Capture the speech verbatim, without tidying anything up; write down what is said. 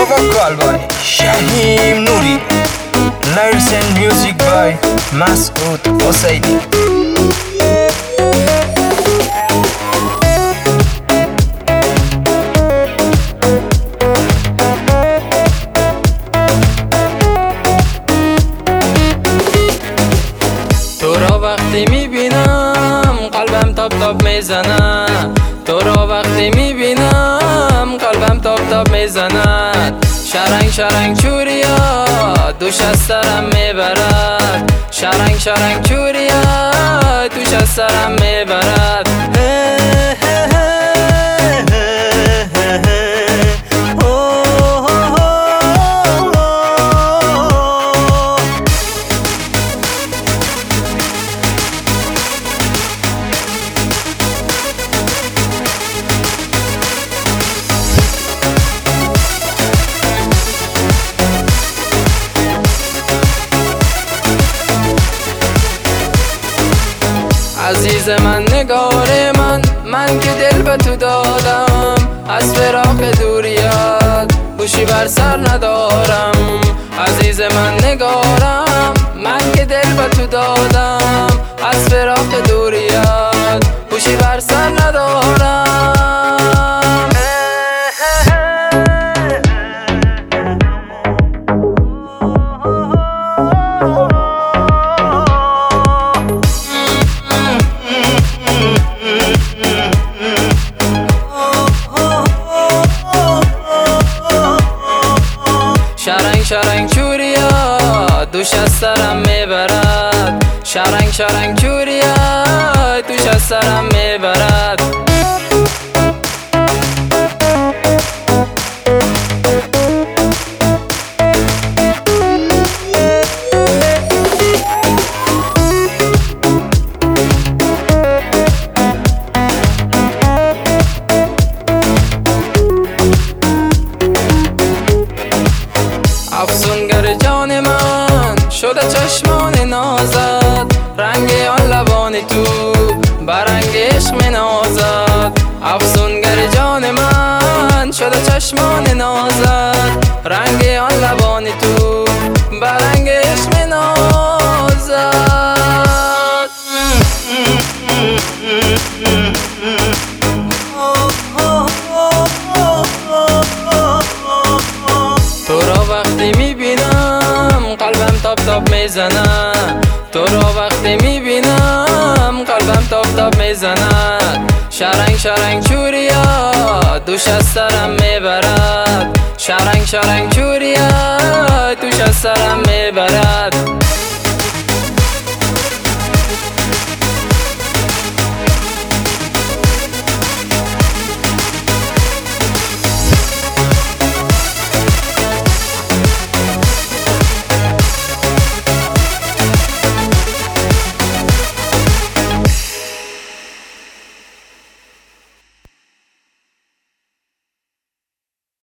vocal by Shahim Noori, lyrics and music by Masoud Hossaini. تو را وقتی میبینم قلبم تاب تاب میزنه، تو را وقتی میبینم قلبم تاب تاب میزند. شرنگ شرنگ چوریا دوش از سرم میبرد، شرنگ شرنگ چوریا دوش از سرم میبرد. عزیز من نگار من، من که دل به تو دادم، از فراق دوریت گوشی بر سر ندارم. عزیز من نگارم، من که دل به تو دادم، از فراق دوریت گوشی بر سر ندارم. شرنگ شرنگ چوریا دوش از سرم میبرد، شرنگ شرنگ چوریا دوش از سرم میبرد. افسونگر جان من شده چشمان نازد، رنگ آن لبان تو برنگ عشق می نازد. افسونگر جان من شده چشمان نازد، رنگ آن لبان تو برنگ عشق می نازد. تو را وقتی میبینم قلبم تاب تاب میزنه، تو را وقتی میبینم قلبم تاب تاب میزند. شرنگ شرنگ چوریا دوش از سرم میبرد، شرنگ شرنگ چوریا دوش از سرم میبرد.